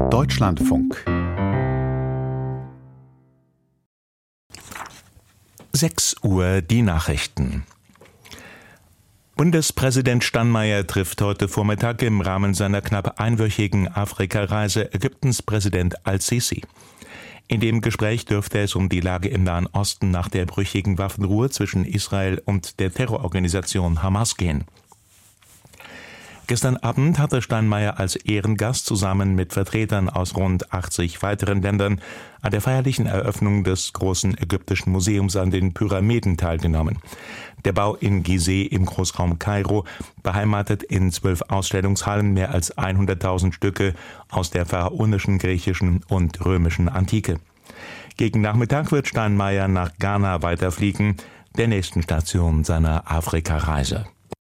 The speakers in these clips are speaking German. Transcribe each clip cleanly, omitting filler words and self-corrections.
Deutschlandfunk 6 Uhr die Nachrichten. Bundespräsident Steinmeier trifft heute Vormittag im Rahmen seiner knapp einwöchigen Afrikareise Ägyptens Präsident al-Sisi. In dem Gespräch dürfte es um die Lage im Nahen Osten nach der brüchigen Waffenruhe zwischen Israel und der Terrororganisation Hamas gehen. Gestern Abend hatte Steinmeier als Ehrengast zusammen mit Vertretern aus rund 80 weiteren Ländern an der feierlichen Eröffnung des großen ägyptischen Museums an den Pyramiden teilgenommen. Der Bau in Gizeh im Großraum Kairo beheimatet in 12 Ausstellungshallen mehr als 100.000 Stücke aus der pharaonischen, griechischen und römischen Antike. Gegen Nachmittag wird Steinmeier nach Ghana weiterfliegen, der nächsten Station seiner Afrikareise.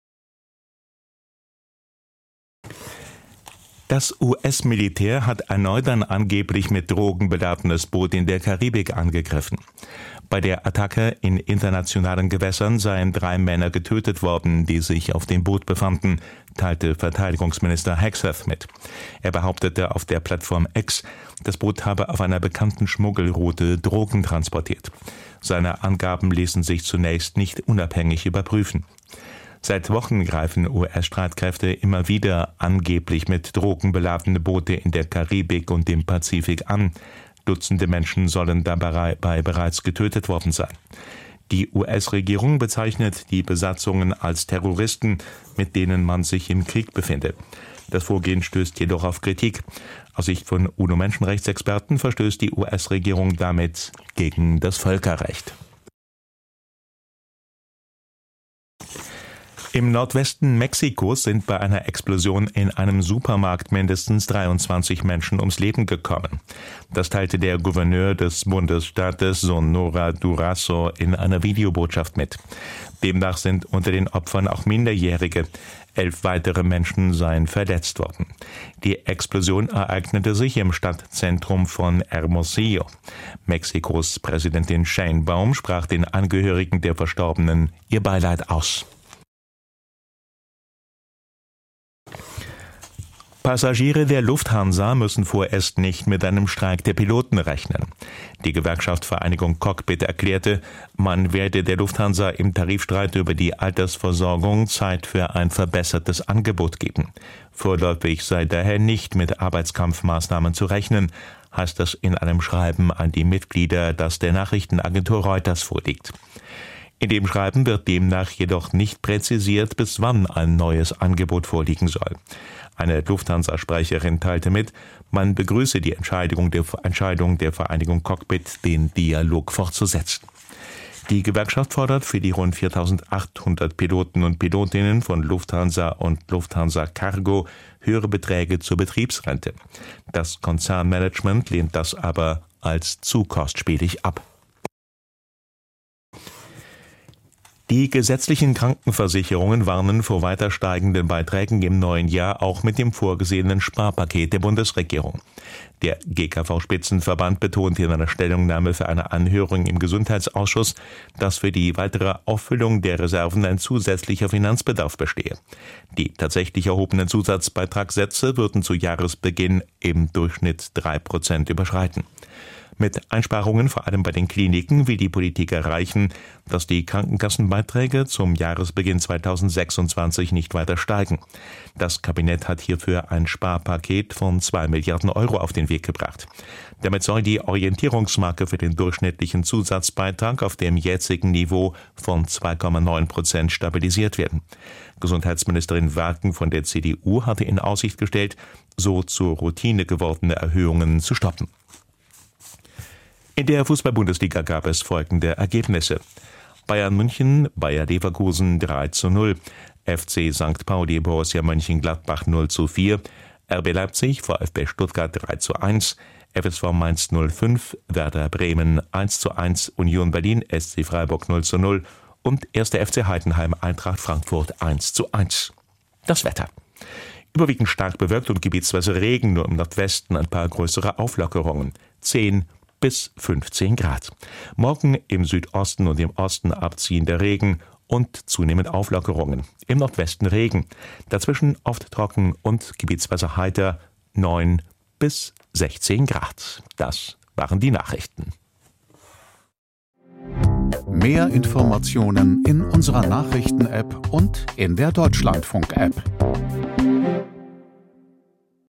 Das US-Militär hat erneut ein angeblich mit Drogen beladenes Boot in der Karibik angegriffen. Bei der Attacke in internationalen Gewässern seien 3 Männer getötet worden, die sich auf dem Boot befanden, teilte Verteidigungsminister Hegseth mit. Er behauptete auf der Plattform X, das Boot habe auf einer bekannten Schmuggelroute Drogen transportiert. Seine Angaben ließen sich zunächst nicht unabhängig überprüfen. Seit Wochen greifen US-Streitkräfte immer wieder angeblich mit Drogen beladene Boote in der Karibik und dem Pazifik an. Dutzende Menschen sollen dabei bereits getötet worden sein. Die US-Regierung bezeichnet die Besatzungen als Terroristen, mit denen man sich im Krieg befinde. Das Vorgehen stößt jedoch auf Kritik. Aus Sicht von UNO-Menschenrechtsexperten verstößt die US-Regierung damit gegen das Völkerrecht. Im Nordwesten Mexikos sind bei einer Explosion in einem Supermarkt mindestens 23 Menschen ums Leben gekommen. Das teilte der Gouverneur des Bundesstaates Sonora Durazo in einer Videobotschaft mit. Demnach sind unter den Opfern auch Minderjährige. 11 weitere Menschen seien verletzt worden. Die Explosion ereignete sich im Stadtzentrum von Hermosillo. Mexikos Präsidentin Sheinbaum sprach den Angehörigen der Verstorbenen ihr Beileid aus. Passagiere der Lufthansa müssen vorerst nicht mit einem Streik der Piloten rechnen. Die Gewerkschaftsvereinigung Cockpit erklärte, man werde der Lufthansa im Tarifstreit über die Altersversorgung Zeit für ein verbessertes Angebot geben. Vorläufig sei daher nicht mit Arbeitskampfmaßnahmen zu rechnen, heißt es in einem Schreiben an die Mitglieder, das der Nachrichtenagentur Reuters vorliegt. In dem Schreiben wird demnach jedoch nicht präzisiert, bis wann ein neues Angebot vorliegen soll. Eine Lufthansa-Sprecherin teilte mit, man begrüße die Entscheidung der Vereinigung Cockpit, den Dialog fortzusetzen. Die Gewerkschaft fordert für die rund 4.800 Piloten und Pilotinnen von Lufthansa und Lufthansa Cargo höhere Beträge zur Betriebsrente. Das Konzernmanagement lehnt das aber als zu kostspielig ab. Die gesetzlichen Krankenversicherungen warnen vor weiter steigenden Beiträgen im neuen Jahr, auch mit dem vorgesehenen Sparpaket der Bundesregierung. Der GKV-Spitzenverband betont in einer Stellungnahme für eine Anhörung im Gesundheitsausschuss, dass für die weitere Auffüllung der Reserven ein zusätzlicher Finanzbedarf bestehe. Die tatsächlich erhobenen Zusatzbeitragssätze würden zu Jahresbeginn im Durchschnitt 3% überschreiten. Mit Einsparungen vor allem bei den Kliniken will die Politik erreichen, dass die Krankenkassenbeiträge zum Jahresbeginn 2026 nicht weiter steigen. Das Kabinett hat hierfür ein Sparpaket von 2 Milliarden Euro auf den Weg gebracht. Damit soll die Orientierungsmarke für den durchschnittlichen Zusatzbeitrag auf dem jetzigen Niveau von 2,9% stabilisiert werden. Gesundheitsministerin Warken von der CDU hatte in Aussicht gestellt, so zur Routine gewordene Erhöhungen zu stoppen. In der Fußball-Bundesliga gab es folgende Ergebnisse: Bayern München, Bayer Leverkusen 3:0, FC St. Pauli, Borussia Mönchengladbach 0:4, RB Leipzig, VfB Stuttgart 3:1, FSV Mainz 05, Werder Bremen 1:1, Union Berlin, SC Freiburg 0:0 und 1. FC Heidenheim, Eintracht Frankfurt 1:1. Das Wetter. Überwiegend stark bewölkt und gebietsweise Regen, nur im Nordwesten ein paar größere Auflockerungen. 10 bis 15 Grad. Morgen im Südosten und im Osten abziehender Regen und zunehmend Auflockerungen. Im Nordwesten Regen. Dazwischen oft trocken und gebietsweise heiter 9 bis 16 Grad. Das waren die Nachrichten. Mehr Informationen in unserer Nachrichten-App und in der Deutschlandfunk-App.